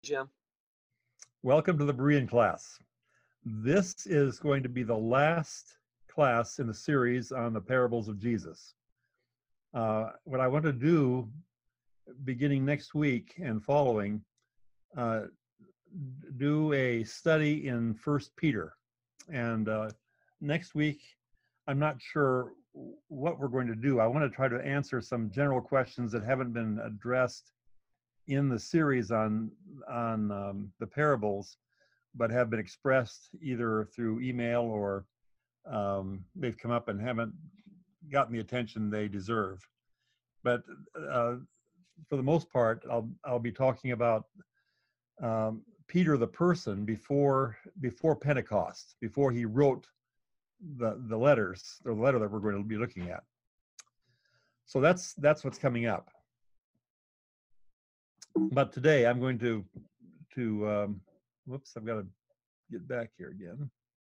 Jim. Welcome to the Berean class. This is going to be the last class in the series on the parables of Jesus. What I want to do beginning next week and following, do a study in First Peter. And next week, I'm not sure what we're going to do. I want to try to answer some general questions that haven't been addressed in the series on the parables, but have been expressed either through email or they've come up and haven't gotten the attention they deserve. But for the most part, I'll be talking about Peter the person before Pentecost, before he wrote the letters, or the letter that we're going to be looking at. So that's what's coming up. But today I'm going to whoops, I've got to get back here again.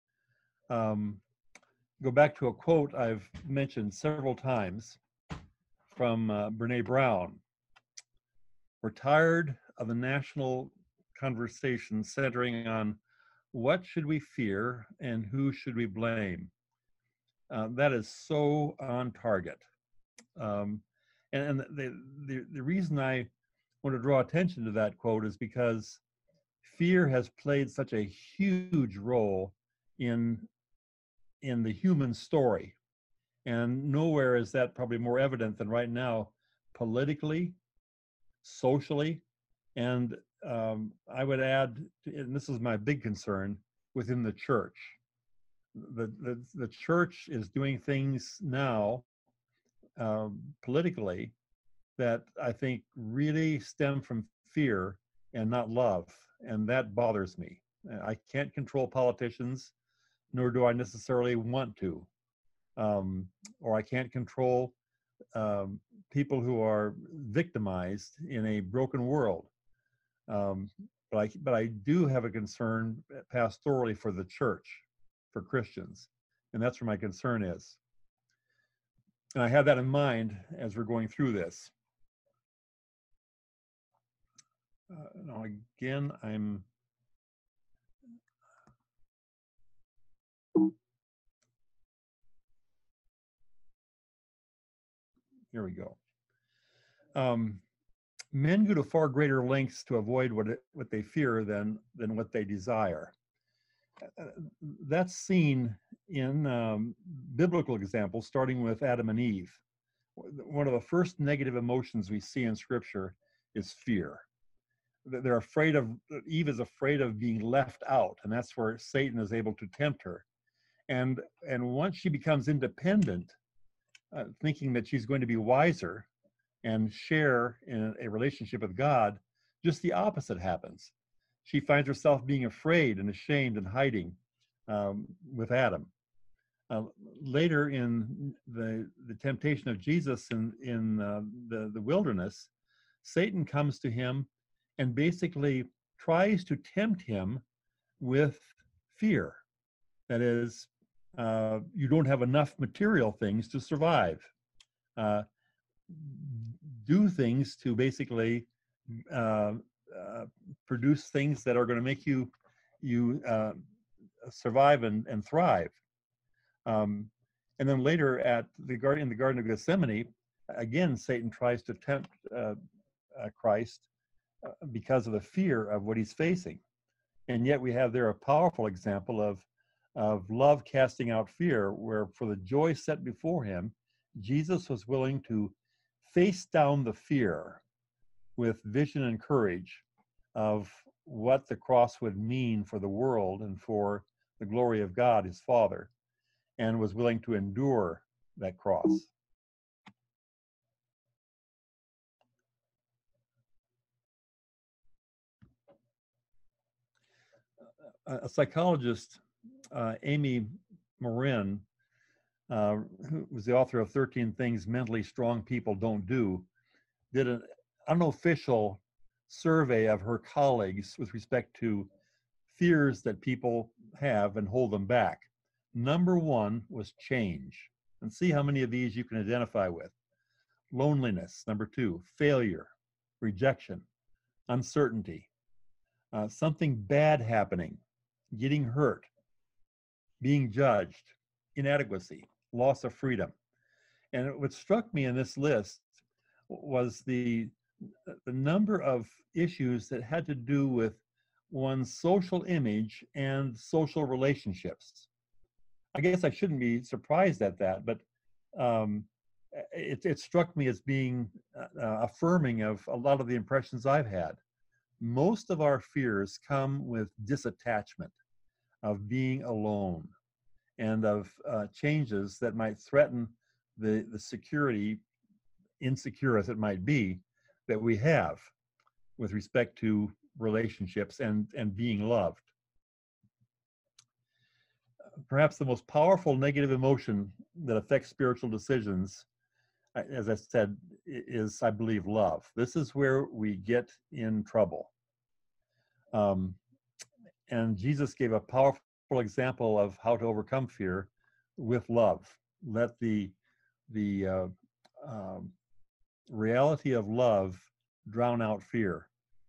Go back to a quote I've mentioned several times from Brene Brown. We're tired of the national conversation centering on what should we fear and who should we blame. That is so on target. And the reason I want to draw attention to that quote is because fear has played such a huge role in the human story. And nowhere is that probably more evident than right now, politically, socially, and I would add, and this is my big concern, within the church. The church is doing things now politically that I think really stem from fear and not love, and that bothers me. I can't control politicians, nor do I necessarily want to, or I can't control people who are victimized in a broken world. But I do have a concern pastorally for the church, for Christians, and that's where my concern is. And I have that in mind as we're going through this. Now again, here we go. Men go to far greater lengths to avoid what they fear than what they desire. That's seen in biblical examples, starting with Adam and Eve. One of the first negative emotions we see in Scripture is fear. They're afraid of, Eve is afraid of being left out, and that's where Satan is able to tempt her. And once she becomes independent, thinking that she's going to be wiser and share in a relationship with God, just the opposite happens. She finds herself being afraid and ashamed and hiding with Adam. Later in the temptation of Jesus in the wilderness, Satan comes to him and basically tries to tempt him with fear. That is, you don't have enough material things to survive. Do things to basically produce things that are going to make you survive and thrive. And then later in the Garden of Gethsemane, again, Satan tries to tempt Christ because of the fear of what he's facing. And yet we have there a powerful example of love casting out fear, where for the joy set before him, Jesus was willing to face down the fear with vision and courage of what the cross would mean for the world and for the glory of God, his Father, and was willing to endure that cross. A psychologist, Amy Morin, who was the author of 13 Things Mentally Strong People Don't Do, did an unofficial survey of her colleagues with respect to fears that people have and hold them back. Number one was change. And see how many of these you can identify with. Loneliness, number two. Failure, rejection, uncertainty, something bad happening, getting hurt, being judged, inadequacy, loss of freedom. And what struck me in this list was the number of issues that had to do with one's social image and social relationships. I guess I shouldn't be surprised at that, but um, it struck me as being affirming of a lot of the impressions I've had. Most of our fears come with disattachment, of being alone, and of changes that might threaten the security, insecure as it might be, that we have with respect to relationships and being loved. Perhaps the most powerful negative emotion that affects spiritual decisions, as I said, is, I believe, love. This is where we get in trouble. And Jesus gave a powerful example of how to overcome fear with love. Let the reality of love drown out fear.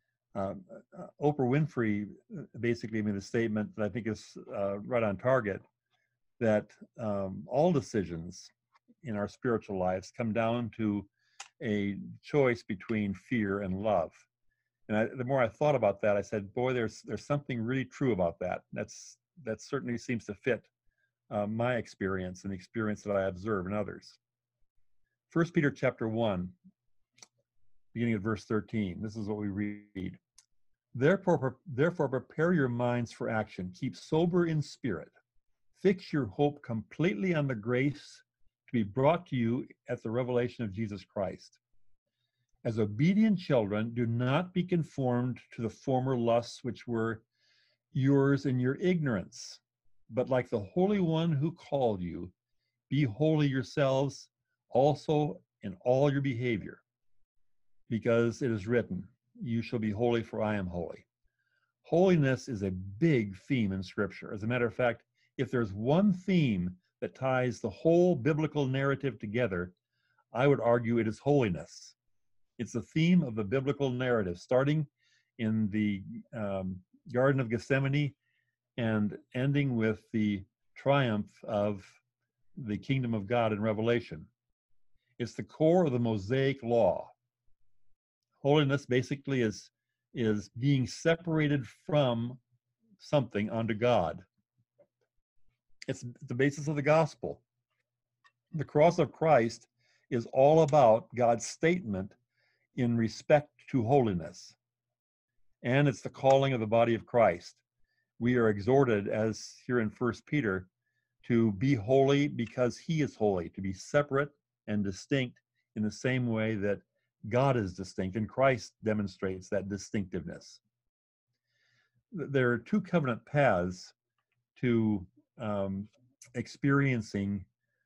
Oprah Winfrey basically made a statement that I think is right on target, that all decisions in our spiritual lives come down to a choice between fear and love. And the more I thought about that, I said, boy, there's something really true about that. That certainly seems to fit my experience and the experience that I observe in others. 1 Peter chapter 1, beginning at verse 13. This is what we read. Therefore, prepare your minds for action. Keep sober in spirit. Fix your hope completely on the grace to be brought to you at the revelation of Jesus Christ. As obedient children, do not be conformed to the former lusts which were yours in your ignorance, but like the Holy One who called you, be holy yourselves also in all your behavior, because it is written, you shall be holy, for I am holy. Holiness is a big theme in Scripture. As a matter of fact, if there's one theme that ties the whole biblical narrative together, I would argue it is holiness. It's the theme of the biblical narrative, starting in the Garden of Gethsemane and ending with the triumph of the kingdom of God in Revelation. It's the core of the Mosaic law. Holiness basically is being separated from something unto God. It's the basis of the gospel. The cross of Christ is all about God's statement in respect to holiness. And it's the calling of the body of Christ. We are exhorted, as here in 1 Peter, to be holy because he is holy, to be separate and distinct in the same way that God is distinct, and Christ demonstrates that distinctiveness. There are two covenant paths to experiencing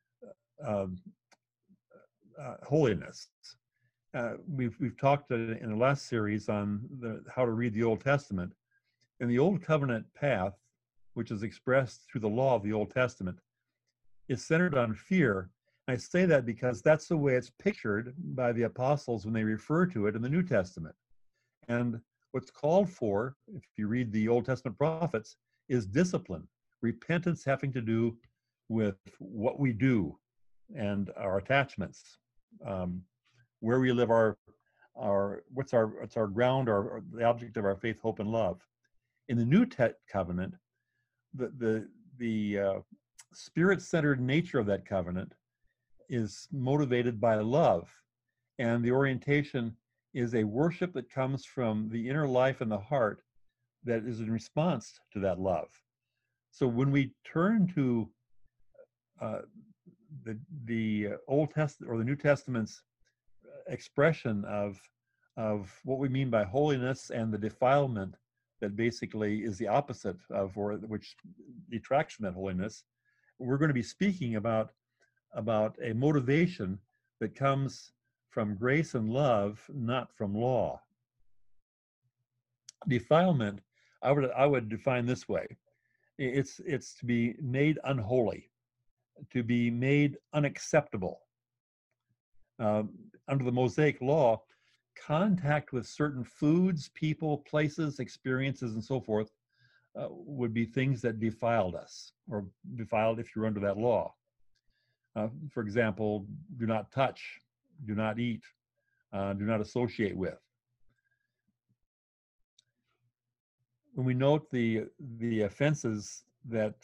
holiness. We've talked in the last series on how to read the Old Testament. And the Old Covenant path, which is expressed through the law of the Old Testament, is centered on fear. I say that because that's the way it's pictured by the apostles when they refer to it in the New Testament. And what's called for, if you read the Old Testament prophets, is discipline, repentance having to do with what we do and our attachments, where we live, what's our ground, or the object of our faith, hope, and love. In the New Covenant, the spirit-centered nature of that covenant is motivated by love, and the orientation is a worship that comes from the inner life and the heart that is in response to that love. So when we turn to the Old Testament or the New Testament's expression of what we mean by holiness and the defilement that basically is the opposite of, or which detracts from that holiness, we're going to be speaking about a motivation that comes from grace and love, not from law. Defilement, I would define this way: it's to be made unholy, to be made unacceptable. Under the Mosaic law, contact with certain foods, people, places, experiences, and so forth would be things that defiled us, or defiled if you're under that law. For example, do not touch, do not eat, do not associate with. When we note the offenses that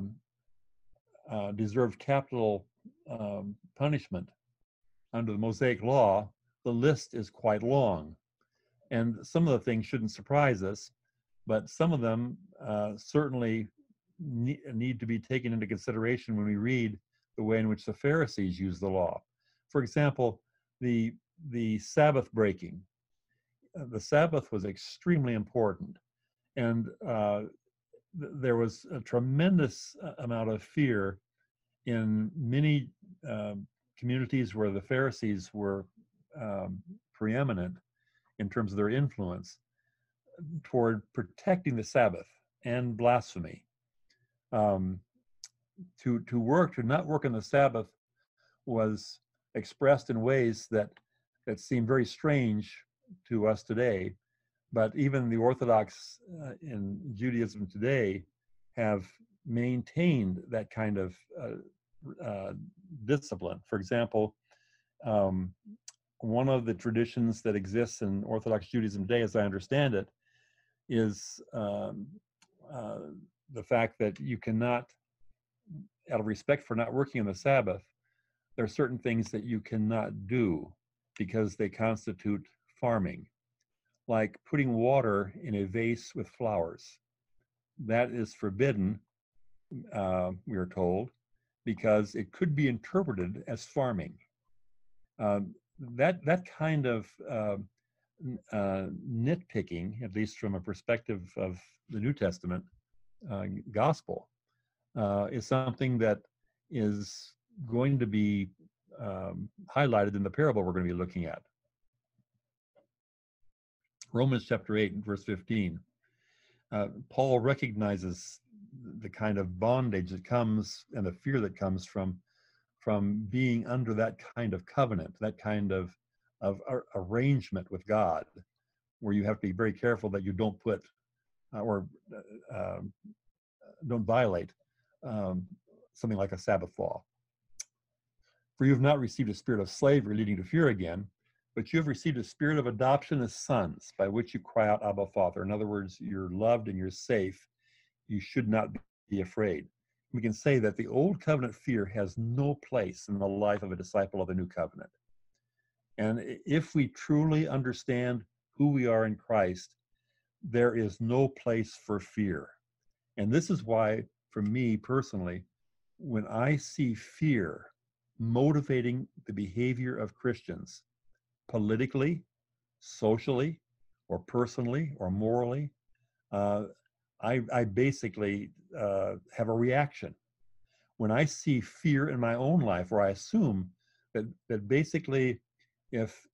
deserve capital punishment under the Mosaic Law, the list is quite long. And some of the things shouldn't surprise us, but some of them certainly need to be taken into consideration when we read the way in which the Pharisees use the law. For example, the Sabbath breaking. The Sabbath was extremely important, and there was a tremendous amount of fear in many communities where the Pharisees were preeminent in terms of their influence toward protecting the Sabbath and blasphemy. To not work on the Sabbath was expressed in ways that seem very strange to us today, but even the Orthodox in Judaism today have maintained that kind of discipline. For example, one of the traditions that exists in Orthodox Judaism today, as I understand it, is the fact that you cannot, out of respect for not working on the Sabbath, there are certain things that you cannot do because they constitute farming, like putting water in a vase with flowers. That is forbidden, we are told, because it could be interpreted as farming. That kind of nitpicking, at least from a perspective of the New Testament gospel, is something that is going to be highlighted in the parable we're going to be looking at. Romans chapter 8 and verse 15. Paul recognizes the kind of bondage that comes and the fear that comes from being under that kind of covenant, that kind of arrangement with God, where you have to be very careful that you don't put or don't violate something like a Sabbath law. For you have not received a spirit of slavery leading to fear again, but you have received a spirit of adoption as sons, by which you cry out, Abba, Father. In other words, you're loved and you're safe. You should not be afraid. We can say that the old covenant fear has no place in the life of a disciple of the new covenant. And if we truly understand who we are in Christ, there is no place for fear. And this is why, for me personally, when I see fear motivating the behavior of Christians, politically, socially, or personally, or morally, I basically have a reaction. When I see fear in my own life, where I assume that basically if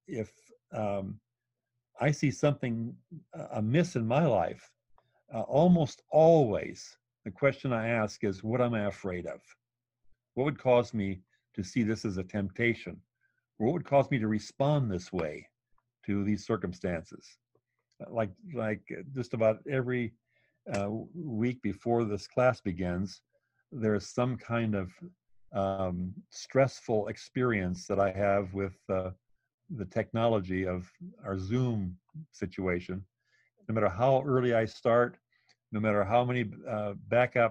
I see something amiss in my life, almost always the question I ask is, what am I afraid of? What would cause me to see this as a temptation? Or what would cause me to respond this way to these circumstances? Like just about every week before this class begins, there's some kind of stressful experience that I have with the technology of our Zoom situation. No matter how early I start, no matter how many backup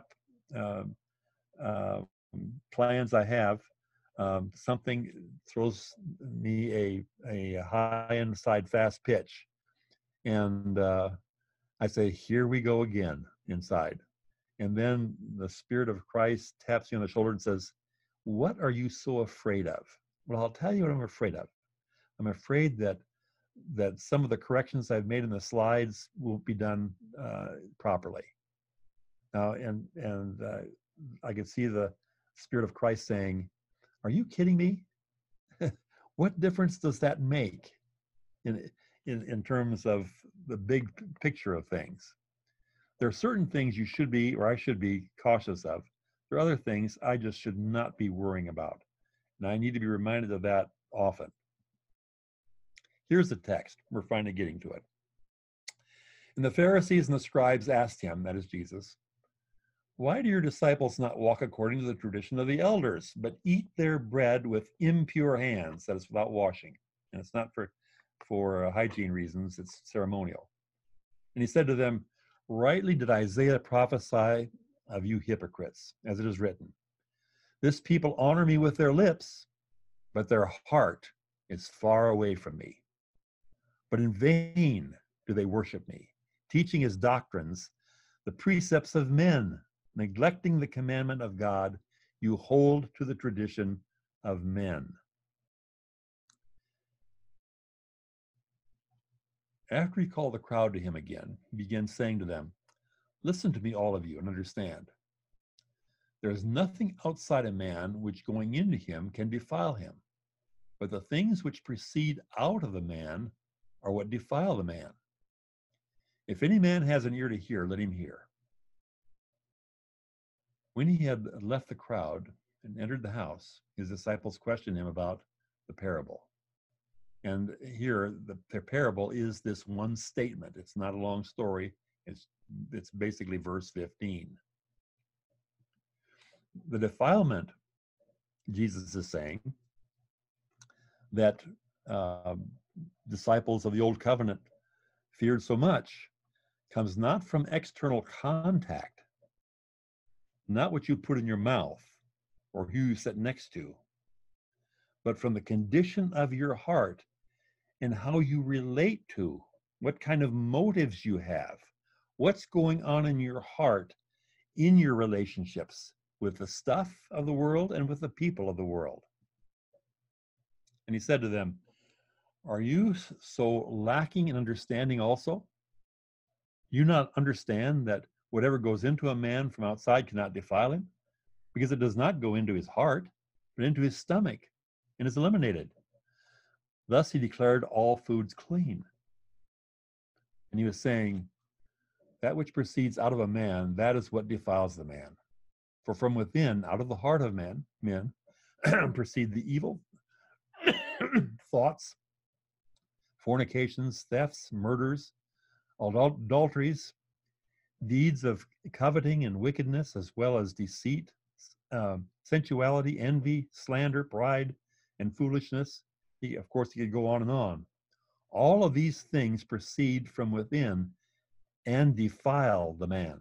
plans I have, something throws me a high inside fast pitch. And I say, here we go again inside. And then the Spirit of Christ taps me on the shoulder and says, what are you so afraid of? Well, I'll tell you what I'm afraid of. I'm afraid that some of the corrections I've made in the slides won't be done properly. And I can see the Spirit of Christ saying, are you kidding me? What difference does that make in terms of the big picture of things? There are certain things you should be, or I should be, cautious of. There are other things I just should not be worrying about. And I need to be reminded of that often. Here's the text. We're finally getting to it. And the Pharisees and the scribes asked him, that is Jesus, why do your disciples not walk according to the tradition of the elders, but eat their bread with impure hands, that is without washing? And it's not for hygiene reasons, it's ceremonial. And he said to them, rightly did Isaiah prophesy of you hypocrites, as it is written, this people honor me with their lips, but their heart is far away from me. But in vain do they worship me, teaching as doctrines the precepts of men, neglecting the commandment of God, you hold to the tradition of men. After he called the crowd to him again, he began saying to them, listen to me, all of you, and understand. There is nothing outside a man which going into him can defile him, but the things which proceed out of the man are what defile the man. If any man has an ear to hear, let him hear. When he had left the crowd and entered the house, his disciples questioned him about the parable. And here, the parable is this one statement. It's not a long story. It's basically verse 15. The defilement, Jesus is saying, that disciples of the Old Covenant feared so much comes not from external contact, not what you put in your mouth or who you sit next to, but from the condition of your heart and how you relate to, what kind of motives you have, what's going on in your heart in your relationships with the stuff of the world and with the people of the world. And he said to them, are you so lacking in understanding also? You not understand that whatever goes into a man from outside cannot defile him, because it does not go into his heart, but into his stomach, and is eliminated. Thus he declared all foods clean. And he was saying, that which proceeds out of a man, that is what defiles the man. For from within, out of the heart of men proceed the evil thoughts, fornications, thefts, murders, adulteries, deeds of coveting and wickedness, as well as deceit, sensuality, envy, slander, pride, and foolishness. Of course, he could go on and on. All of these things proceed from within and defile the man.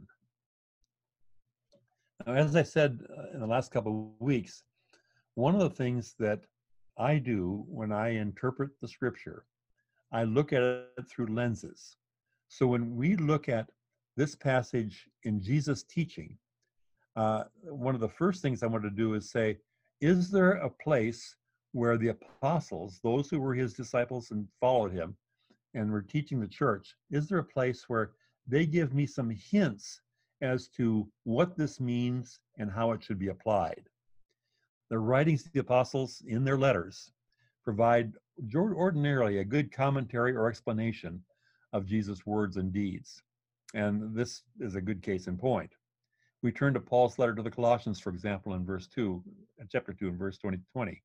Now, as I said in the last couple of weeks, one of the things that I do when I interpret the scripture, I look at it through lenses. So when we look at this passage in Jesus' teaching, one of the first things I want to do is say, is there a place where the apostles, those who were his disciples and followed him and were teaching the church, is there a place where they give me some hints as to what this means and how it should be applied? The writings of the apostles in their letters provide ordinarily a good commentary or explanation of Jesus' words and deeds. And this is a good case in point. We turn to Paul's letter to the Colossians, for example, in chapter 2, and verse 20.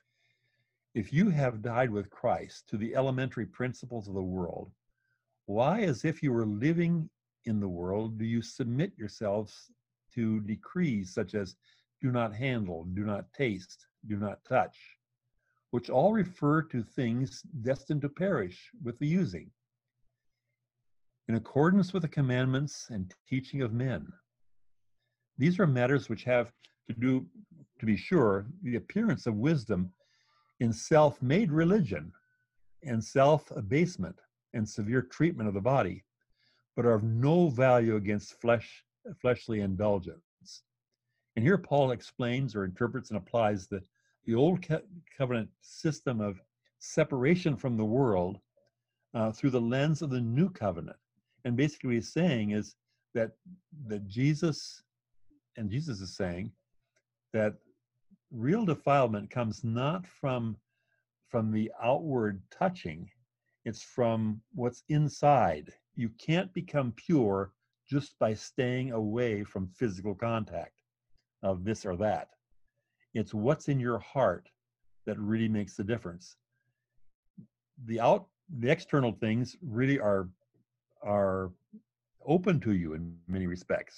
If you have died with Christ to the elementary principles of the world, why, as if you were living in the world, do you submit yourselves to decrees such as do not handle, do not taste, do not touch, which all refer to things destined to perish with the using, in accordance with the commandments and teaching of men? These are matters which have to do, to be sure, the appearance of wisdom in self-made religion and self-abasement and severe treatment of the body, but are of no value against fleshly indulgence. And here Paul explains or interprets and applies the old covenant system of separation from the world through the lens of the new covenant. And basically what he's saying is that Jesus is saying that real defilement comes not from the outward touching, it's from what's inside. You can't become pure just by staying away from physical contact of this or that. It's what's in your heart that really makes the difference. The the external things really are open to you in many respects.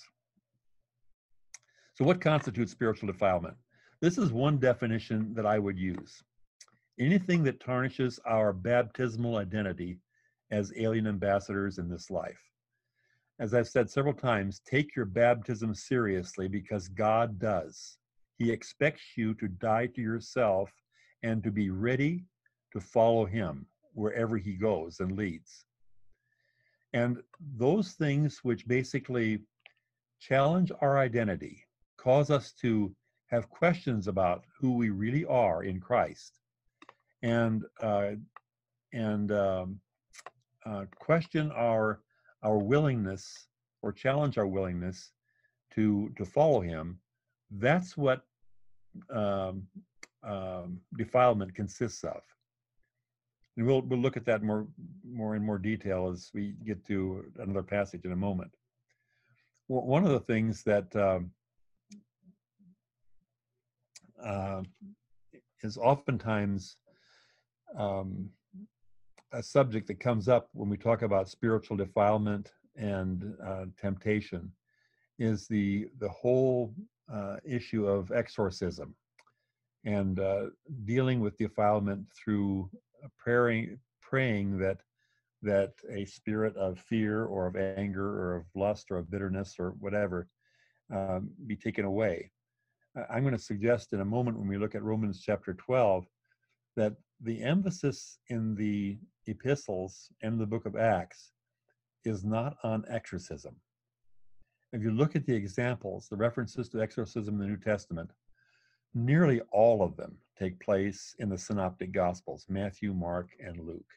So what constitutes spiritual defilement? This is one definition that I would use. Anything that tarnishes our baptismal identity as alien ambassadors in this life. As I've said several times, take your baptism seriously because God does. He expects you to die to yourself and to be ready to follow him wherever he goes and leads. And those things which basically challenge our identity, cause us to have questions about who we really are in Christ, and question our willingness or challenge our willingness to follow him. That's what defilement consists of. And we'll look at that more in more detail as we get to another passage in a moment. One of the things that is oftentimes a subject that comes up when we talk about spiritual defilement and temptation is the whole issue of exorcism and dealing with defilement through praying that a spirit of fear or of anger or of lust or of bitterness or whatever be taken away. I'm going to suggest in a moment when we look at Romans chapter 12 that the emphasis in the epistles and the book of Acts is not on exorcism. If you look at the examples, the references to exorcism in the New Testament, nearly all of them take place in the synoptic gospels, Matthew, Mark, and Luke.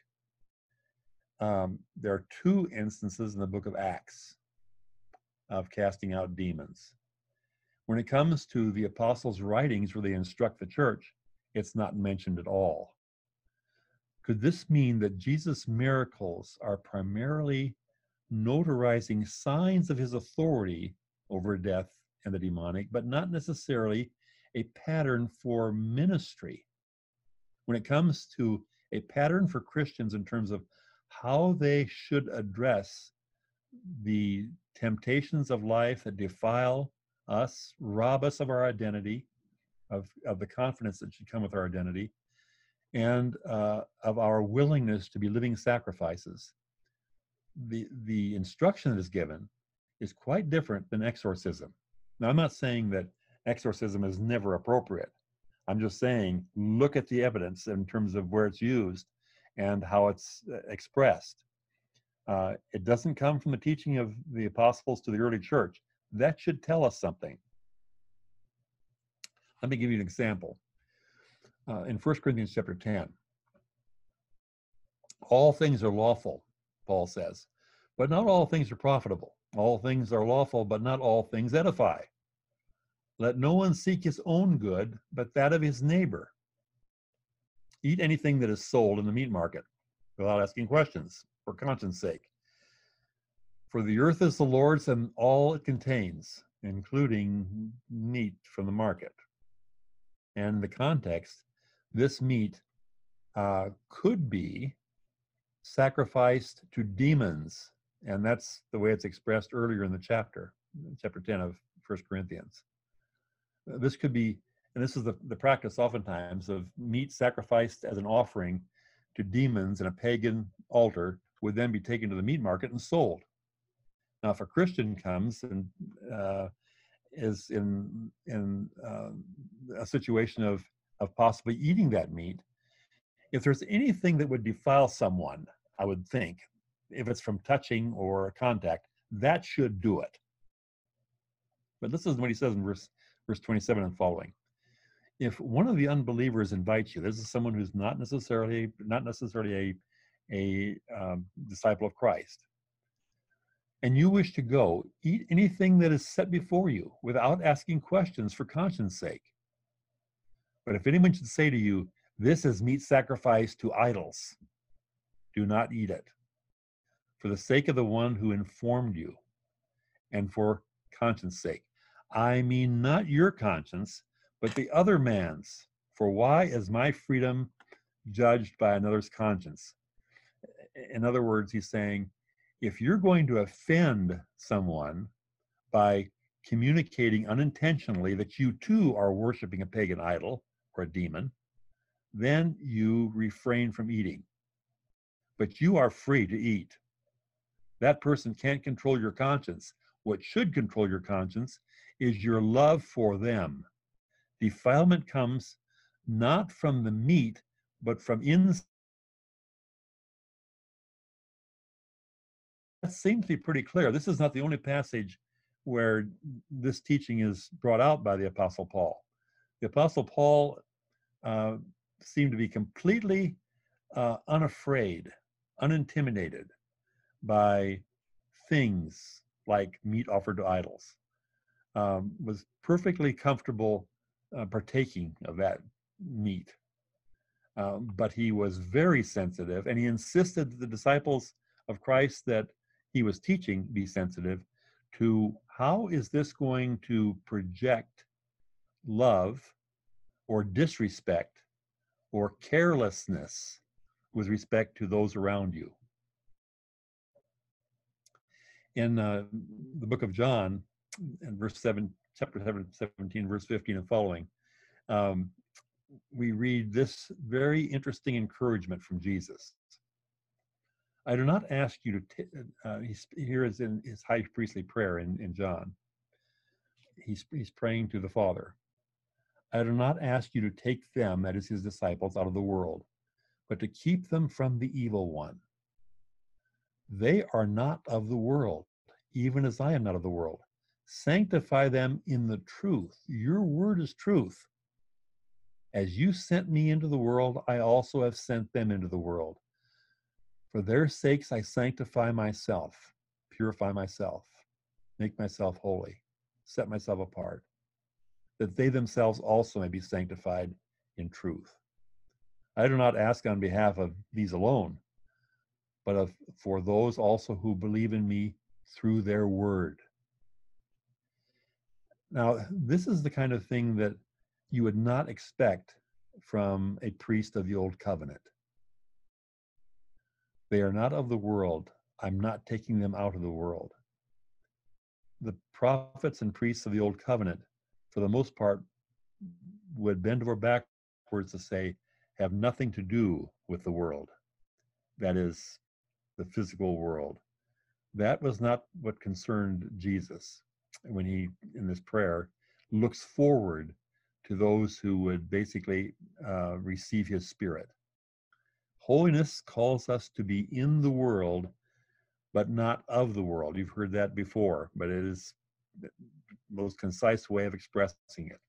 There are 2 instances in the book of Acts of casting out demons. When it comes to the apostles' writings where they instruct the church, it's not mentioned at all. Could this mean that Jesus' miracles are primarily notarizing signs of his authority over death and the demonic, but not necessarily a pattern for ministry? When it comes to a pattern for Christians in terms of how they should address the temptations of life that defile us, rob us of our identity, of the confidence that should come with our identity, and of our willingness to be living sacrifices. The instruction that is given is quite different than exorcism. Now, I'm not saying that exorcism is never appropriate. I'm just saying, look at the evidence in terms of where it's used and how it's expressed. It doesn't come from the teaching of the apostles to the early church. That should tell us something. Let me give you an example. In 1 Corinthians chapter 10, all things are lawful, Paul says, but not all things are profitable. All things are lawful, but not all things edify. Let no one seek his own good, but that of his neighbor. Eat anything that is sold in the meat market without asking questions, for conscience sake. For the earth is the Lord's and all it contains, including meat from the market. And in the context, this meat could be sacrificed to demons, and that's the way it's expressed earlier in the chapter 10 of 1 Corinthians. This could be, and this is the practice oftentimes, of meat sacrificed as an offering to demons in a pagan altar would then be taken to the meat market and sold. Now, if a Christian comes and is in a situation of possibly eating that meat, if there's anything that would defile someone, I would think, if it's from touching or contact, that should do it. But this is what he says in verse 27 and following. If one of the unbelievers invites you, this is someone who's not necessarily a disciple of Christ, and you wish to go, eat anything that is set before you without asking questions for conscience sake. But if anyone should say to you, this is meat sacrificed to idols, do not eat it, for the sake of the one who informed you, and for conscience sake. I mean not your conscience, but the other man's. For why is my freedom judged by another's conscience? In other words, he's saying, if you're going to offend someone by communicating unintentionally that you too are worshiping a pagan idol or a demon, then you refrain from eating. But you are free to eat. That person can't control your conscience. What should control your conscience is your love for them. Defilement comes not from the meat, but from inside. That seems to be pretty clear. This is not the only passage where this teaching is brought out by the Apostle Paul. The Apostle Paul seemed to be completely unafraid, unintimidated by things like meat offered to idols, was perfectly comfortable partaking of that meat. But he was very sensitive, and he insisted that the disciples of Christ that he was teaching be sensitive to how is this going to project love or disrespect or carelessness with respect to those around you. In the book of John, in chapter 17, verse 15 and following, we read this very interesting encouragement from Jesus. I do not ask you to, here is in his high priestly prayer in John. He's praying to the Father. I do not ask you to take them, that is his disciples, out of the world, but to keep them from the evil one. They are not of the world, even as I am not of the world. Sanctify them in the truth. Your word is truth. As you sent me into the world, I also have sent them into the world. For their sakes I sanctify myself, purify myself, make myself holy, set myself apart, that they themselves also may be sanctified in truth. I do not ask on behalf of these alone, but for those also who believe in me through their word. Now, this is the kind of thing that you would not expect from a priest of the Old Covenant. They are not of the world. I'm not taking them out of the world. The prophets and priests of the Old Covenant, for the most part, would bend over backwards to say, have nothing to do with the world. That is, the physical world. That was not what concerned Jesus when he, in this prayer, looks forward to those who would basically receive his spirit. Holiness calls us to be in the world, but not of the world. You've heard that before, but it is the most concise way of expressing it.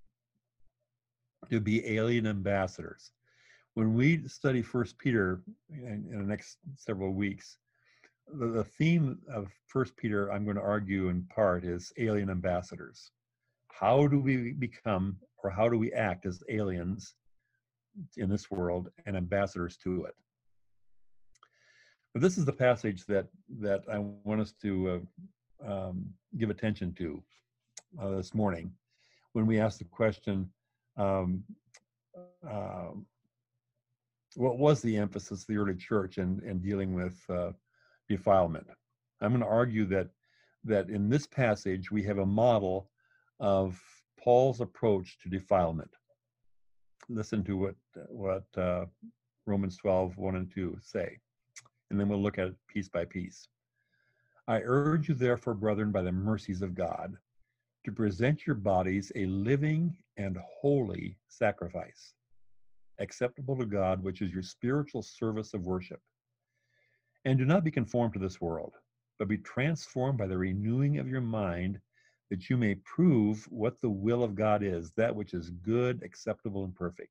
To be alien ambassadors. When we study 1 Peter in the next several weeks, the theme of 1 Peter, I'm going to argue in part, is alien ambassadors. How do we become, or how do we act as aliens in this world and ambassadors to it? But this is the passage that I want us to give attention to this morning when we ask the question, what was the emphasis of the early church in dealing with defilement? I'm going to argue that in this passage we have a model of Paul's approach to defilement. Listen to what Romans 12, 1 and 2 say, and then we'll look at it piece by piece. I urge you therefore, brethren, by the mercies of God, to present your bodies a living and holy sacrifice, acceptable to God, which is your spiritual service of worship. And do not be conformed to this world, but be transformed by the renewing of your mind, that you may prove what the will of God is, that which is good, acceptable, and perfect.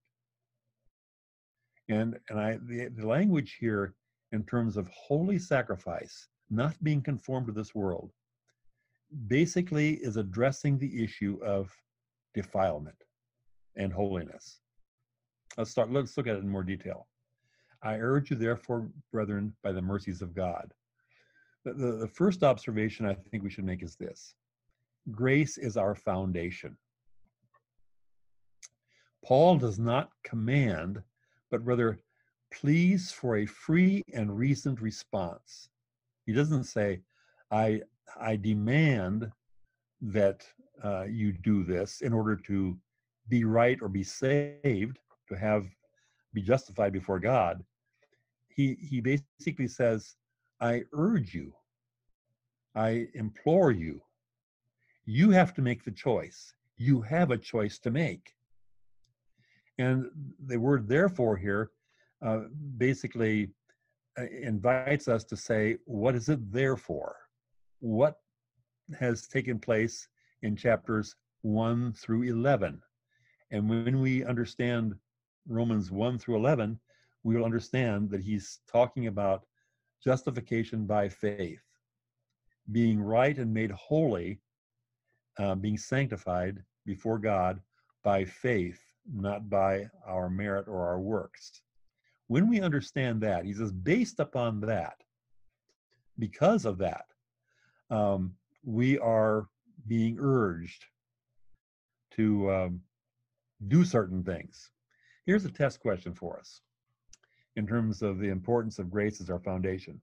And the language here in terms of holy sacrifice, not being conformed to this world, basically is addressing the issue of defilement and holiness. Let's look at it in more detail. I urge you therefore, brethren, by the mercies of God. The first observation I think we should make is this: grace is our foundation. Paul does not command, but rather pleas for a free and reasoned response. He doesn't say, I demand that you do this in order to be right or be saved, to be justified before God. He basically says, I urge you, I implore you, you have to make the choice. You have a choice to make. And the word therefore here uh, basically invites us to say, what is it there for? What has taken place in chapters 1 through 11? And when we understand Romans 1 through 11, we will understand that he's talking about justification by faith, being right and made holy, being sanctified before God by faith, not by our merit or our works. When we understand that, he says, based upon that, because of that, we are being urged to do certain things. Here's a test question for us in terms of the importance of grace as our foundation.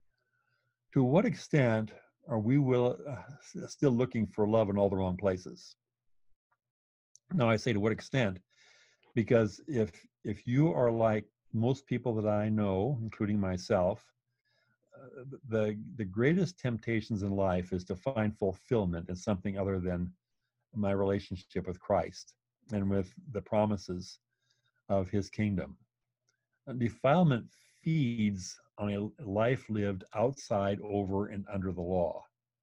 To what extent are we still looking for love in all the wrong places? Now, I say to what extent, because if you are like most people that I know, including myself, the greatest temptations in life is to find fulfillment in something other than my relationship with Christ and with the promises of his kingdom. Defilement feeds on a life lived outside, over, and under the law,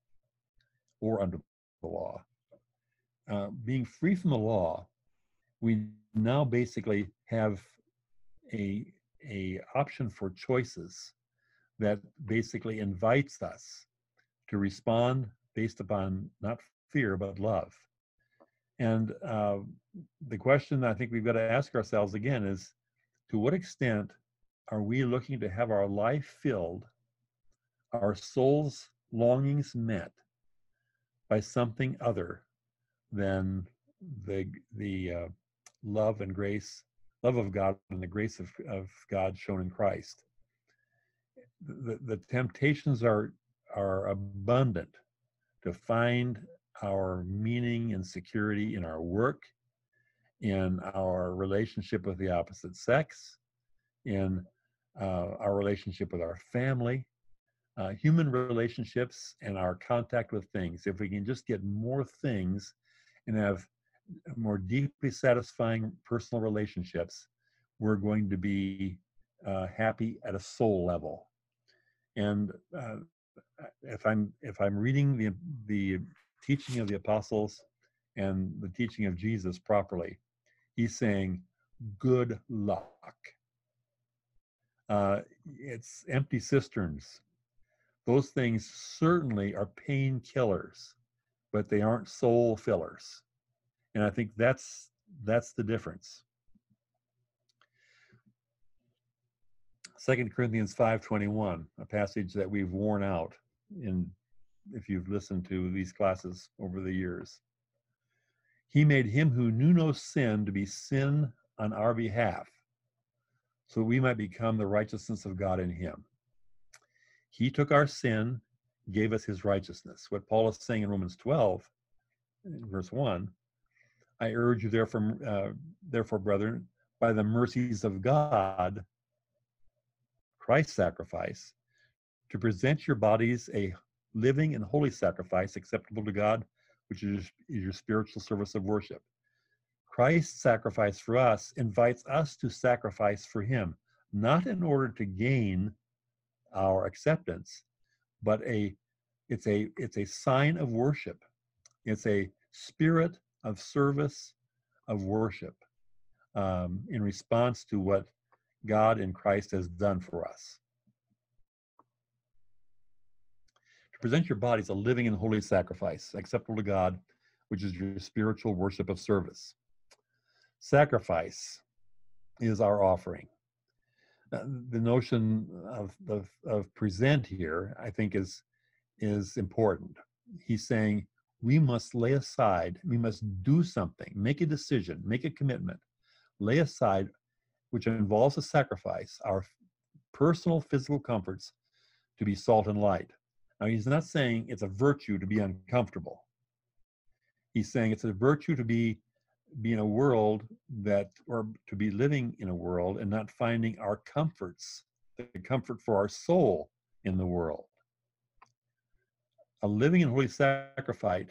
or under the law. Being free from the law, we now basically have a option for choices that basically invites us to respond based upon not fear but love. And the question I think we've got to ask ourselves again is, to what extent are we looking to have our life filled, our soul's longings met by something other than the love and grace, love of God and the grace of God shown in Christ? The temptations are abundant to find our meaning and security in our work, in our relationship with the opposite sex, in our relationship with our family, human relationships, and our contact with things. If we can just get more things and have more deeply satisfying personal relationships, we're going to be happy at a soul level. And if I'm reading the teaching of the apostles and the teaching of Jesus properly, he's saying, good luck. It's empty cisterns. Those things certainly are painkillers, but they aren't soul fillers. And I think that's the difference. 2 Corinthians 5:21, a passage that we've worn out if you've listened to these classes over the years. He made him who knew no sin to be sin on our behalf, so we might become the righteousness of God in him. He took our sin, gave us his righteousness. What Paul is saying in Romans 12, verse 1, I urge you therefore, brethren, by the mercies of God, Christ's sacrifice, to present your bodies a living and holy sacrifice acceptable to God, which is your spiritual service of worship. Christ's sacrifice for us invites us to sacrifice for him, not in order to gain our acceptance, but it's a sign of worship. It's a spirit of service, of worship, in response to what God in Christ has done for us. To present your bodies a living and holy sacrifice, acceptable to God, which is your spiritual worship of service. Sacrifice is our offering. The notion of present here, I think, is important. He's saying we must lay aside, we must do something, make a decision, make a commitment, lay aside which involves a sacrifice, our personal physical comforts, to be salt and light. Now, he's not saying it's a virtue to be uncomfortable. He's saying it's a virtue to be in a world that, or to be living in a world and not finding our comforts, the comfort for our soul in the world. A living and holy sacrifice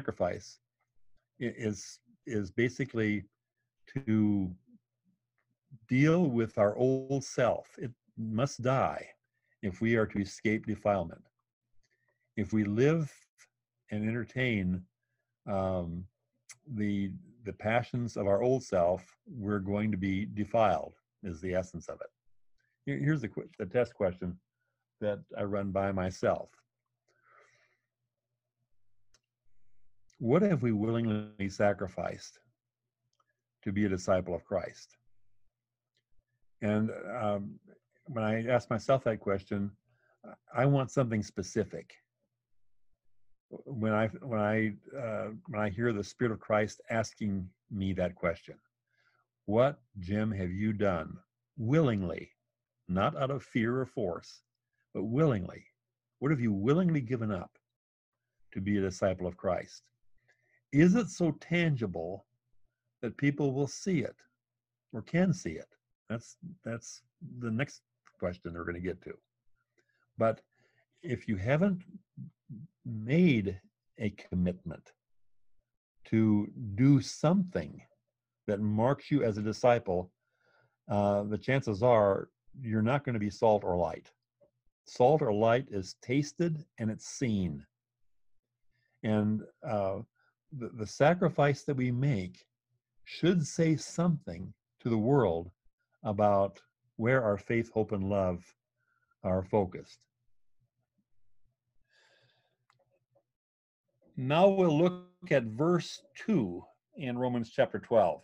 is basically to deal with our old self. It must die if we are to escape defilement. If we live and entertain the passions of our old self, we're going to be defiled, is the essence of it. Here's the test question that I run by myself. What have we willingly sacrificed to be a disciple of Christ? And when I ask myself that question, I want something specific. When I hear the Spirit of Christ asking me that question, what, Jim, have you done willingly, not out of fear or force, but willingly? What have you willingly given up to be a disciple of Christ? Is it so tangible that people will see it or can see it? That's the next question they're going to get to. But if you haven't made a commitment to do something that marks you as a disciple, the chances are you're not going to be salt or light. Salt or light is tasted and it's seen. And the sacrifice that we make should say something to the world about where our faith, hope, and love are focused. Now we'll look at verse 2 in Romans chapter 12.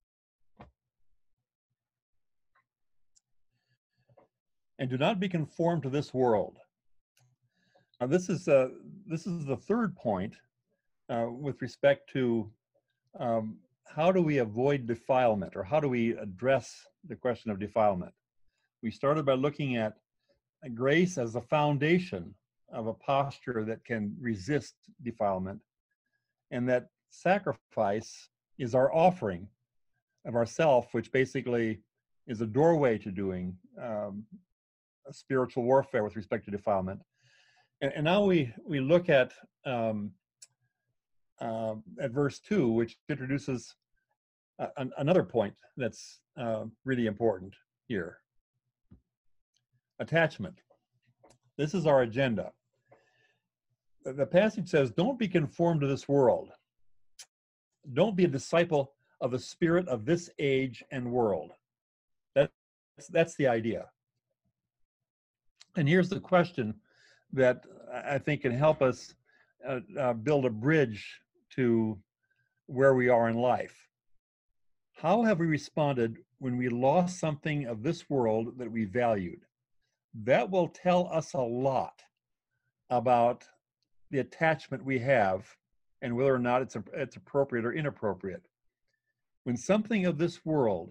And do not be conformed to this world. Now this is the third point with respect to how do we avoid defilement, or how do we address the question of defilement. We started by looking at grace as the foundation of a posture that can resist defilement, and that sacrifice is our offering of ourself, which basically is a doorway to doing a spiritual warfare with respect to defilement. And now we look at verse 2, which introduces another point that's really important here. Attachment. This is our agenda. The passage says, don't be conformed to this world. Don't be a disciple of the spirit of this age and world. That's the idea. And here's the question that I think can help us build a bridge to where we are in life. How have we responded when we lost something of this world that we valued? That will tell us a lot about the attachment we have and whether or not it's appropriate or inappropriate. When something of this world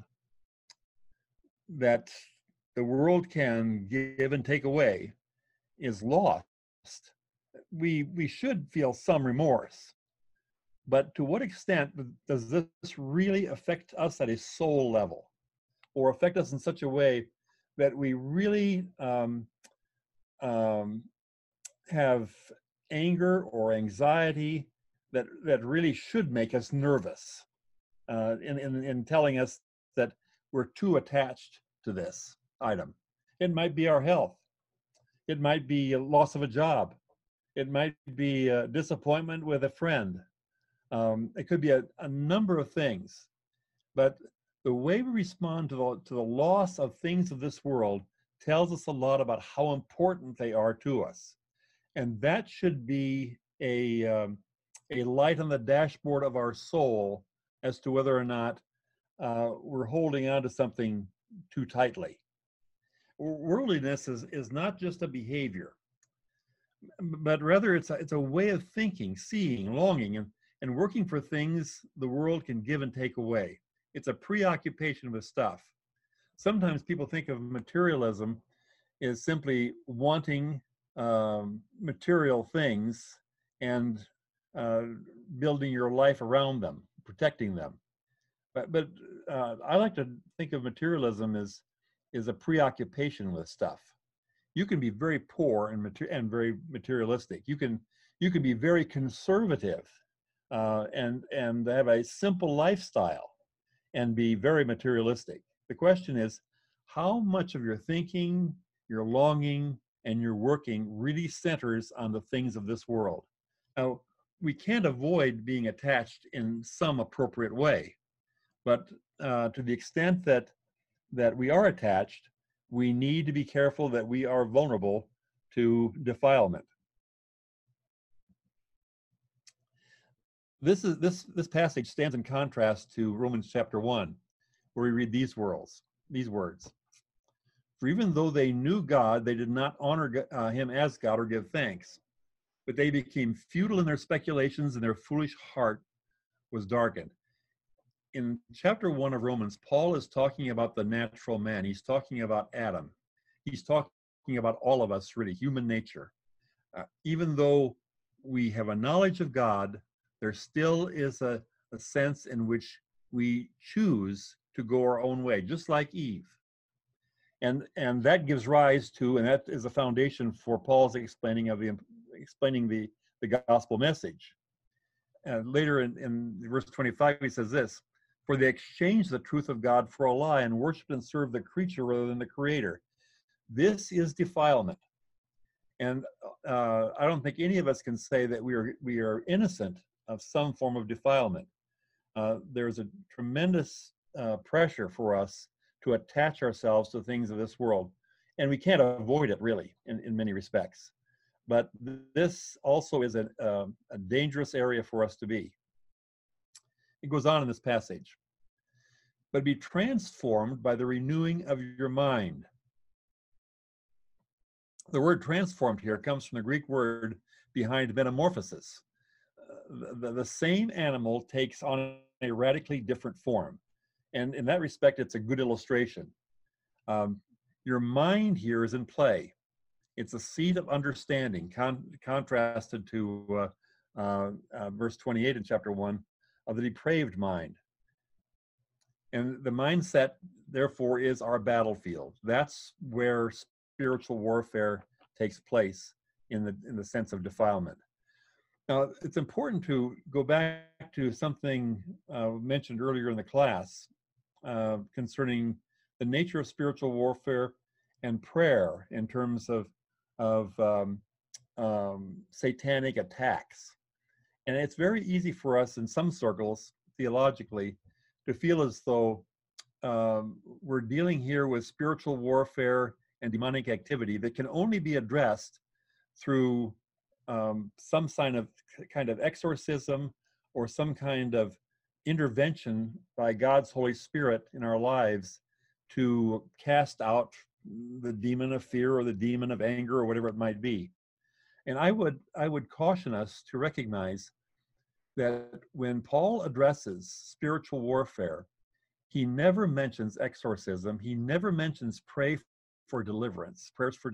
that the world can give and take away is lost, we should feel some remorse. But to what extent does this really affect us at a soul level, or affect us in such a way that we really have anger or anxiety that really should make us nervous in telling us that we're too attached to this item? It might be our health. It might be a loss of a job. It might be a disappointment with a friend. It could be a number of things. But the way we respond to the loss of things of this world tells us a lot about how important they are to us. And that should be a light on the dashboard of our soul as to whether or not we're holding on to something too tightly. Worldliness is not just a behavior, but rather it's a way of thinking, seeing, longing, and working for things the world can give and take away. It's a preoccupation with stuff. sometimes people think of materialism as simply wanting material things and uh, building your life around them, protecting them. But I like to think of materialism as is a preoccupation with stuff. You can be very poor and very materialistic. You can be very conservative and have a simple lifestyle and be very materialistic. The question is, how much of your thinking, your longing, and your working really centers on the things of this world? Now, we can't avoid being attached in some appropriate way, but to the extent that we are attached, we need to be careful that we are vulnerable to defilement. This passage stands in contrast to Romans chapter 1, where we read these words. For even though they knew God, they did not honor him as God or give thanks, but they became futile in their speculations, and their foolish heart was darkened. In chapter 1 of Romans, Paul is talking about the natural man. He's talking about Adam. He's talking about all of us, really, human nature. Even though we have a knowledge of God, there still is a sense in which we choose to go our own way, just like Eve. And that gives rise to, and that is a foundation for Paul's explaining the gospel message. Later in verse 25, he says this: for they exchanged the truth of God for a lie and worshiped and served the creature rather than the creator. This is defilement. And I don't think any of us can say that we are innocent of some form of defilement. There's a tremendous pressure for us to attach ourselves to things of this world. And we can't avoid it, really, in many respects. But this also is a dangerous area for us to be. It goes on in this passage. But be transformed by the renewing of your mind. The word transformed here comes from the Greek word behind metamorphosis. The same animal takes on a radically different form. And in that respect, it's a good illustration. Your mind here is in play. It's a seat of understanding, contrasted to verse 28 in chapter 1 of the depraved mind. And the mindset, therefore, is our battlefield. That's where spiritual warfare takes place in the sense of defilement. Now, it's important to go back to something mentioned earlier in the class concerning the nature of spiritual warfare and prayer in terms of satanic attacks. And it's very easy for us in some circles, theologically, to feel as though we're dealing here with spiritual warfare and demonic activity that can only be addressed through some kind of exorcism or some kind of intervention by God's Holy Spirit in our lives to cast out the demon of fear or the demon of anger or whatever it might be. And I would caution us to recognize that when Paul addresses spiritual warfare, he never mentions exorcism. He never mentions prayers for deliverance.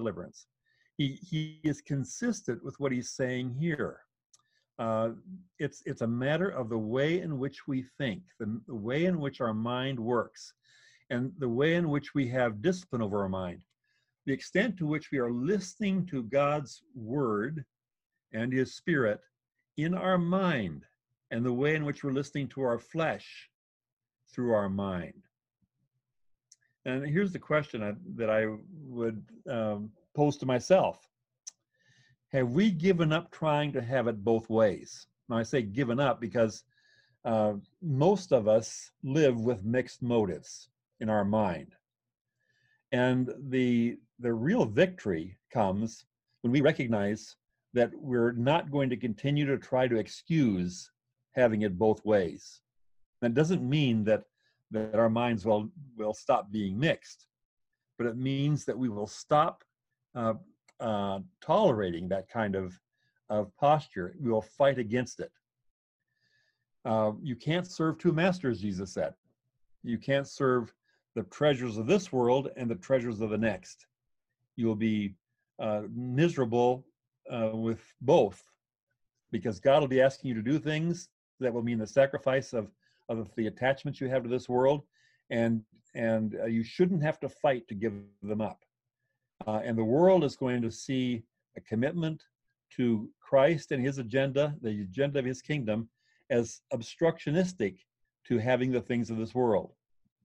He is consistent with what he's saying here. It's a matter of the way in which we think, the way in which our mind works, and the way in which we have discipline over our mind. The extent to which we are listening to God's word and his spirit in our mind, and the way in which we're listening to our flesh through our mind. And here's the question that I would pose to myself. Have we given up trying to have it both ways? Now, I say given up because most of us live with mixed motives in our mind. And the real victory comes when we recognize that we're not going to continue to try to excuse having it both ways. That doesn't mean that our minds will stop being mixed, but it means that we will stop tolerating that kind of posture. We will fight against it. You can't serve two masters, Jesus said. You can't serve the treasures of this world and the treasures of the next. You will be miserable with both, because God will be asking you to do things that will mean the sacrifice of the attachments you have to this world, and you shouldn't have to fight to give them up. And the world is going to see a commitment to Christ and his agenda, the agenda of his kingdom, as obstructionistic to having the things of this world.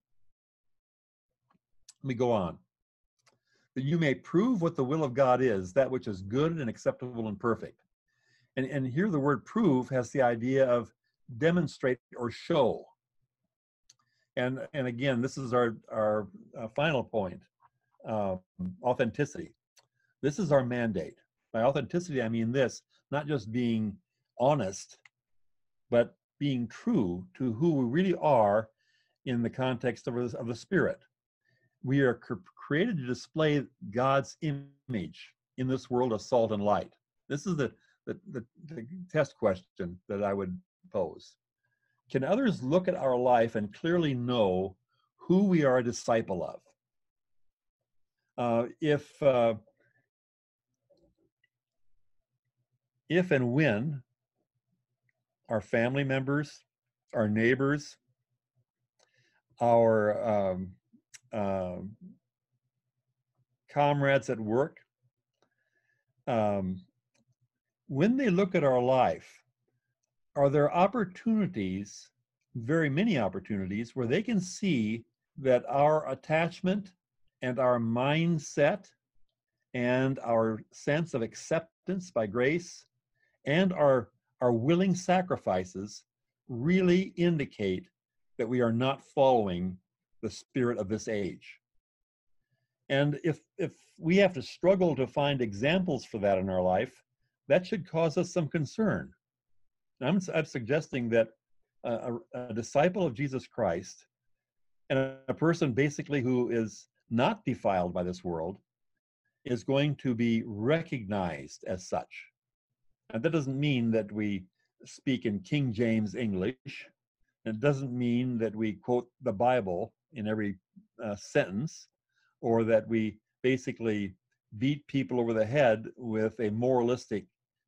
Let me go on. That you may prove what the will of God is, that which is good and acceptable and perfect. And here the word prove has the idea of demonstrate or show. And again, this is our final point, authenticity. This is our mandate. By authenticity, I mean this, not just being honest, but being true to who we really are in the context of the Spirit. We are created to display God's image in this world of salt and light. This is the test question that I would pose. Can others look at our life and clearly know who we are a disciple of? If and when our family members, our neighbors, our comrades at work, when they look at our life, are there opportunities, very many opportunities, where they can see that our attachment and our mindset and our sense of acceptance by grace and our willing sacrifices really indicate that we are not following the spirit of this age? And if we have to struggle to find examples for that in our life, that should cause us some concern. I'm suggesting that a disciple of Jesus Christ and a person basically who is not defiled by this world is going to be recognized as such. And that doesn't mean that we speak in King James English. It doesn't mean that we quote the Bible in every sentence, or that we basically beat people over the head with a moralistic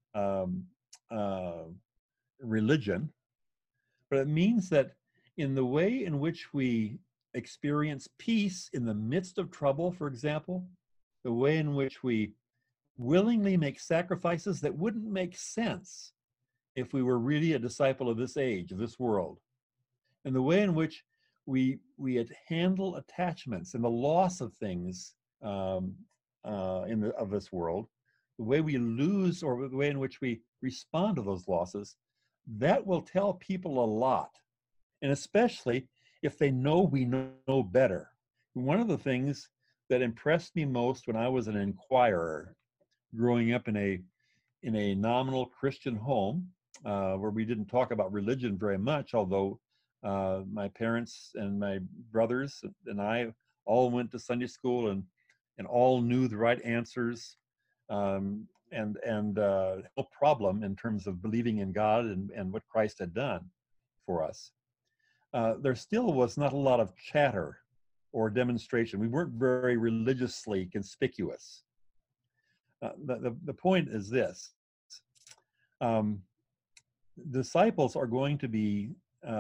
religion. But it means that in the way in which we experience peace in the midst of trouble, for example, the way in which we willingly make sacrifices that wouldn't make sense if we were really a disciple of this age, of this world, and the way in which we handle attachments and the loss of things of this world, the way we lose or the way in which we respond to those losses, that will tell people a lot, and especially if they know we know better. One of the things that impressed me most when I was an inquirer, growing up in a nominal Christian home, where we didn't talk about religion very much, although my parents and my brothers and I all went to Sunday school and all knew the right answers, and no problem in terms of believing in God and what Christ had done for us. There still was not a lot of chatter or demonstration. We weren't very religiously conspicuous. The point is this: disciples are going to be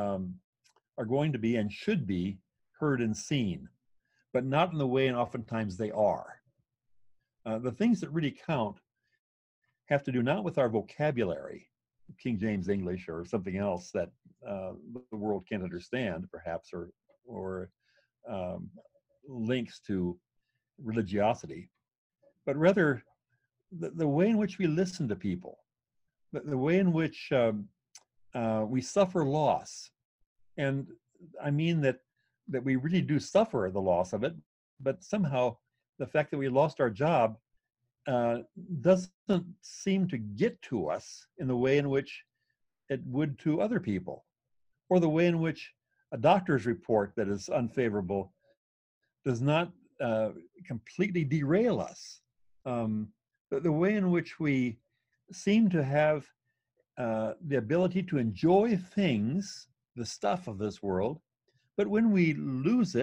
and should be heard and seen, but not in the way and oftentimes they are. The things that really count have to do not with our vocabulary, King James English or something else that the world can't understand, perhaps, or links to religiosity, but rather the way in which we listen to people, the way in which we suffer loss. And I mean that we really do suffer the loss of it, but somehow the fact that we lost our job doesn't seem to get to us in the way in which it would to other people, or the way in which a doctor's report that is unfavorable does not completely derail us. The way in which we seem to have the ability to enjoy things, the stuff of this world, but when we lose it,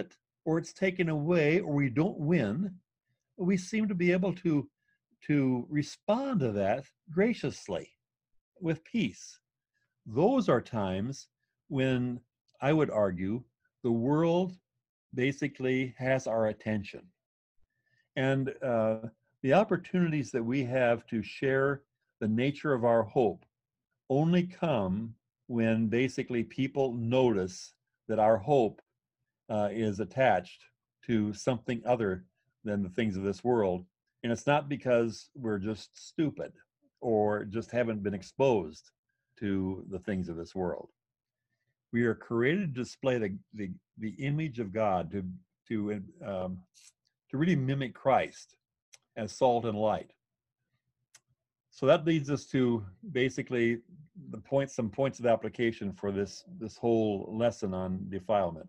or it's taken away, or we don't win, we seem to be able to respond to that graciously with peace. Those are times when I would argue the world basically has our attention. And the opportunities that we have to share the nature of our hope only come when basically people notice that our hope is attached to something other than the things of this world. And it's not because we're just stupid or just haven't been exposed to the things of this world. We are created to display the image of God, to really mimic Christ as salt and light. So that leads us to basically some points of application for this whole lesson on defilement.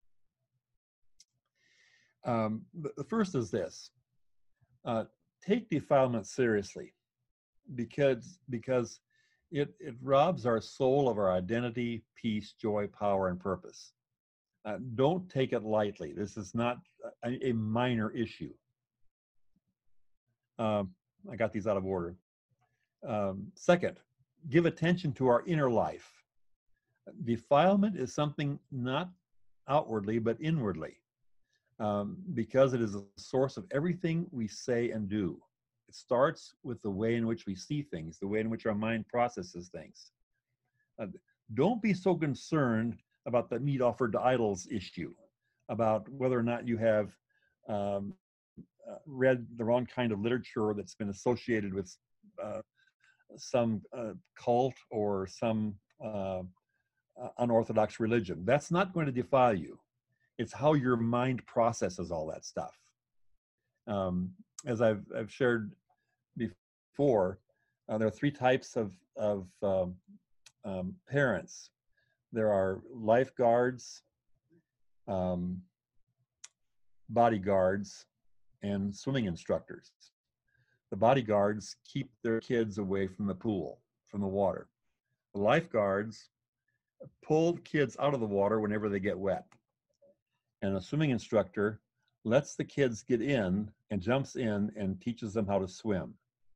The first is this: take defilement seriously, because it robs our soul of our identity, peace, joy, power, and purpose. Don't take it lightly. This is not a minor issue. I got these out of order. Second, give attention to our inner life. Defilement is something not outwardly, but inwardly, because it is a source of everything we say and do. It starts with the way in which we see things, the way in which our mind processes things. Don't be so concerned about the meat offered to idols issue, about whether or not you have read the wrong kind of literature that's been associated with some cult or some unorthodox religion. That's not going to defile you. It's how your mind processes all that stuff. As I've shared before, there are three types of parents. There are lifeguards, bodyguards, and swimming instructors. The bodyguards keep their kids away from the pool, from the water. The lifeguards pull kids out of the water whenever they get wet. And a swimming instructor lets the kids get in and jumps in and teaches them how to swim.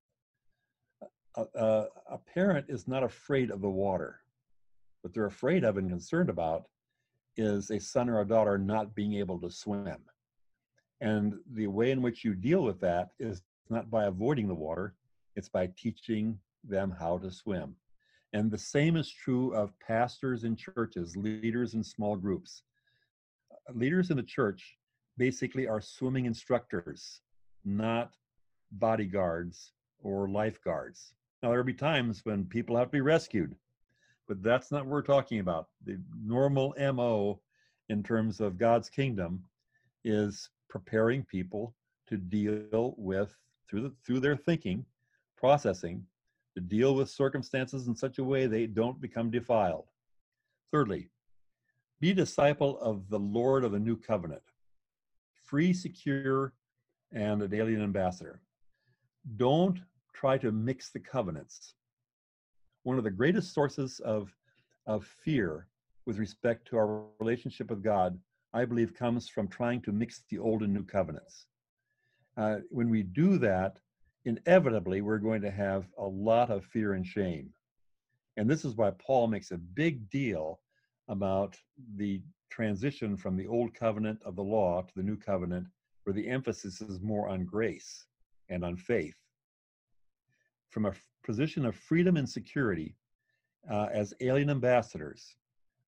A parent is not afraid of the water. What they're afraid of and concerned about is a son or a daughter not being able to swim. And the way in which you deal with that is not by avoiding the water, it's by teaching them how to swim. And the same is true of pastors in churches, leaders in small groups. Leaders in the church basically are swimming instructors, not bodyguards or lifeguards. Now, there'll be times when people have to be rescued, but that's not what we're talking about. The normal MO in terms of God's kingdom is preparing people to deal with, through their thinking, processing, to deal with circumstances in such a way they don't become defiled. Thirdly, be a disciple of the Lord of the New Covenant, free, secure, and an alien ambassador. Don't try to mix the covenants. One of the greatest sources of fear with respect to our relationship with God, I believe, comes from trying to mix the old and new covenants. When we do that, inevitably, we're going to have a lot of fear and shame. And this is why Paul makes a big deal about the transition from the old covenant of the law to the new covenant, where the emphasis is more on grace and on faith. From a position of freedom and security, as alien ambassadors,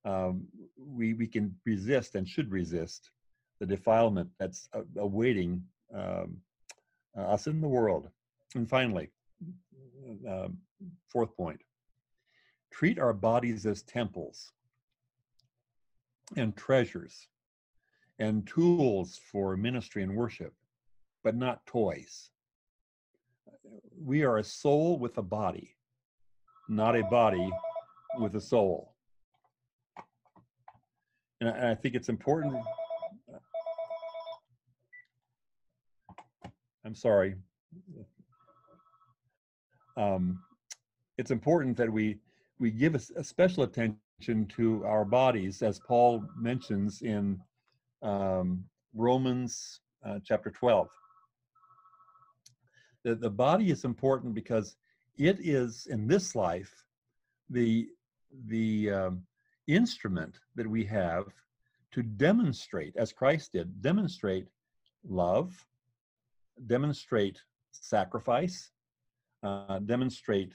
we can resist and should resist the defilement that's awaiting us in the world. And finally, fourth point, treat our bodies as temples and treasures and tools for ministry and worship, but not toys. We are a soul with a body, not a body with a soul. And I think it's important. I'm sorry. It's important that we give a special attention to our bodies, as Paul mentions in Romans chapter 12. The body is important because it is, in this life, the instrument that we have to demonstrate, as Christ did, demonstrate love, demonstrate sacrifice, demonstrate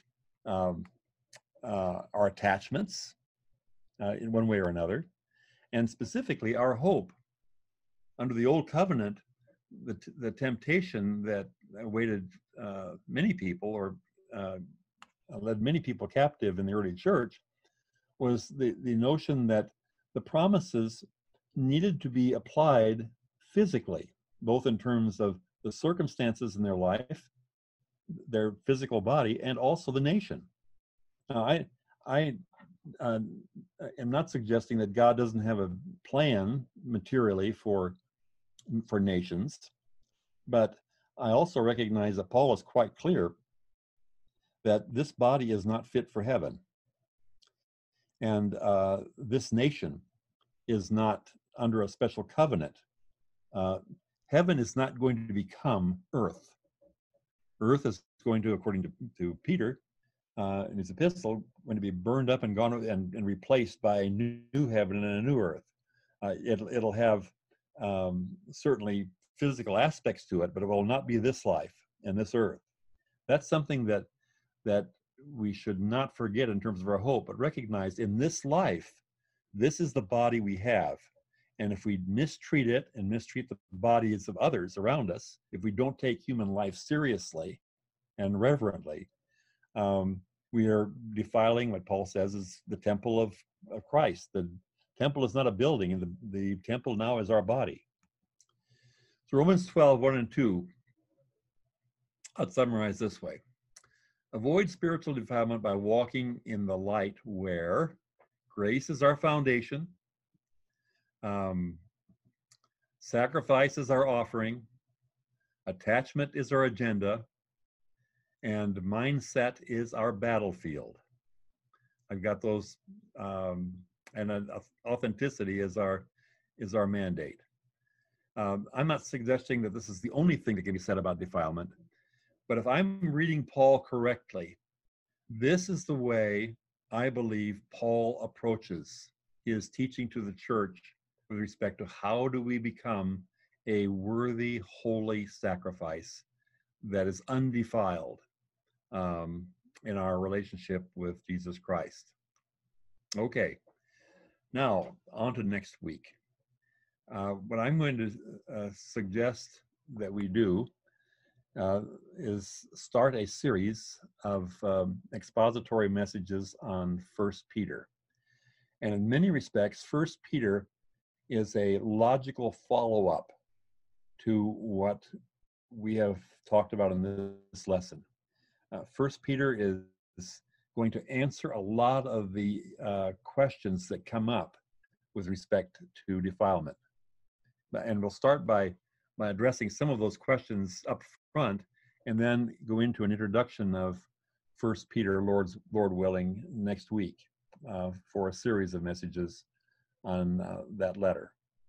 our attachments in one way or another, and specifically our hope. Under the Old Covenant, the temptation that awaited many people, or led many people captive in the early church, was the notion that the promises needed to be applied physically, both in terms of the circumstances in their life, their physical body, and also the nation. I am not suggesting that God doesn't have a plan materially for nations, but I also recognize that Paul is quite clear that this body is not fit for heaven, and this nation is not under a special covenant. Heaven is not going to become earth. Earth is going to, according to Peter in his epistle, going to be burned up and gone and replaced by a new heaven and a new earth. It'll have certainly physical aspects to it, but it will not be this life and this earth. That's something that we should not forget in terms of our hope, but recognize in this life, this is the body we have. And if we mistreat it and mistreat the bodies of others around us, if we don't take human life seriously and reverently, we are defiling what Paul says is the temple of Christ. The temple is not a building, and the temple now is our body. So Romans 12, 1 and 2, I'll summarize this way. Avoid spiritual defilement by walking in the light where grace is our foundation, sacrifice is our offering, attachment is our agenda, and mindset is our battlefield. I've got those, and authenticity is our mandate. I'm not suggesting that this is the only thing that can be said about defilement, but if I'm reading Paul correctly, this is the way I believe Paul approaches his teaching to the church with respect to how do we become a worthy, holy sacrifice that is undefiled in our relationship with Jesus Christ. Okay, now on to next week. What I'm going to suggest that we do is start a series of expository messages on 1 Peter. And in many respects, 1 Peter is a logical follow-up to what we have talked about in this lesson. 1 Peter is going to answer a lot of the questions that come up with respect to defilement. And we'll start by addressing some of those questions up front, and then go into an introduction of 1 Peter, Lord willing, next week for a series of messages on that letter.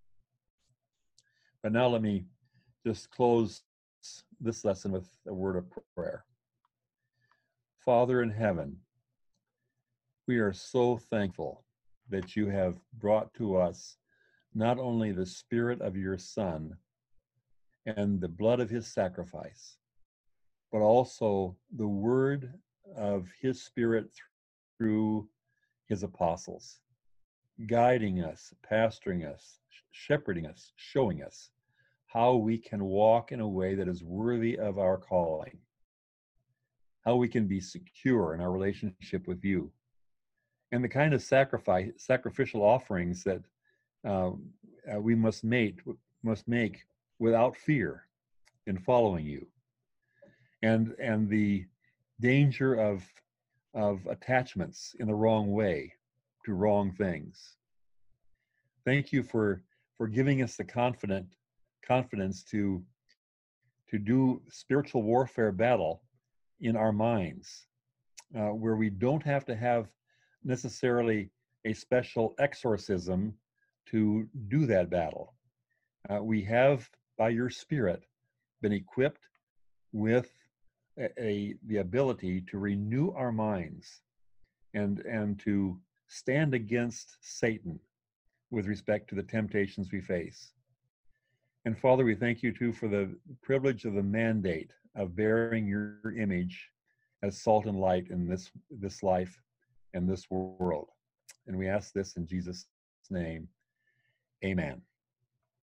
But now let me just close this lesson with a word of prayer. Father in heaven, we are so thankful that you have brought to us not only the Spirit of your Son and the blood of his sacrifice, but also the word of his Spirit through his apostles, guiding us, pastoring us, shepherding us, showing us how we can walk in a way that is worthy of our calling, how we can be secure in our relationship with you, and the kind of sacrificial offerings that we must make without fear in following you, and the danger of attachments in the wrong way to wrong things. Thank you for giving us the confidence to do spiritual warfare battle in our minds, where we don't have to have necessarily a special exorcism to do that battle. We have, by your Spirit, been equipped with the ability to renew our minds and to stand against Satan with respect to the temptations we face. And Father, we thank you too for the privilege of the mandate of bearing your image as salt and light in this life and this world. And we ask this in Jesus' name. Amen.